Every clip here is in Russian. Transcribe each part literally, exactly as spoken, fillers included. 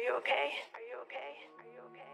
you okay? Are you okay? Are you okay?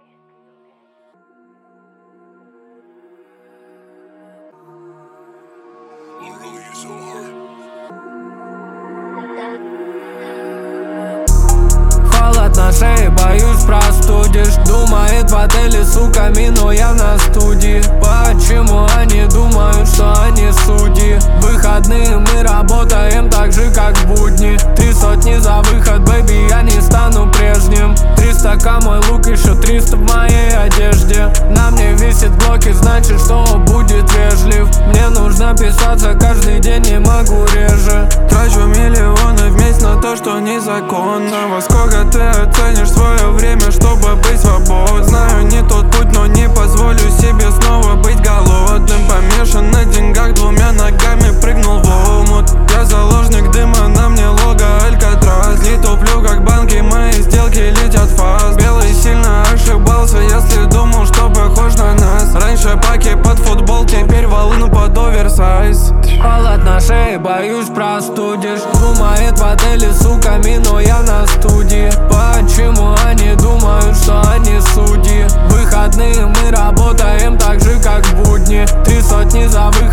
Холод на шее, боюсь простудишь. Думает в отеле, сука, мину я на студии. Почему они думают, что они судьи? В выходные мы работаем так же, как в будни. Три сотни за выход, бэйби, я не стану прежним. Триста ка мой лук, еще триста в моей одежде. На мне висит блоки, значит, что будет вежлив. Мне нужно писаться каждый день, не могу реже. Трачу миллионы в месяц на то, что незаконно. Во сколько ты оценишь свое время, чтобы быть свободным? Знаю, не тот путь, но не позволю себе снова быть голодным. Помешан на деньгах, двумя ногами прыгнул в омут. Я заложник дыма, на мне лого Алькатрас. Не туплю, как банки, мои сделки летят фаст. Белый сильно ошибался, если думал, что похож на нас. Раньше паки под футбол, теперь волну под оверсайз. Холод на шее, боюсь простудишь. Думает в отеле, сука, мину я на студии. Почему они думают, что они судьи? В выходные мы работаем так же, как в будни. Три сотни за выход.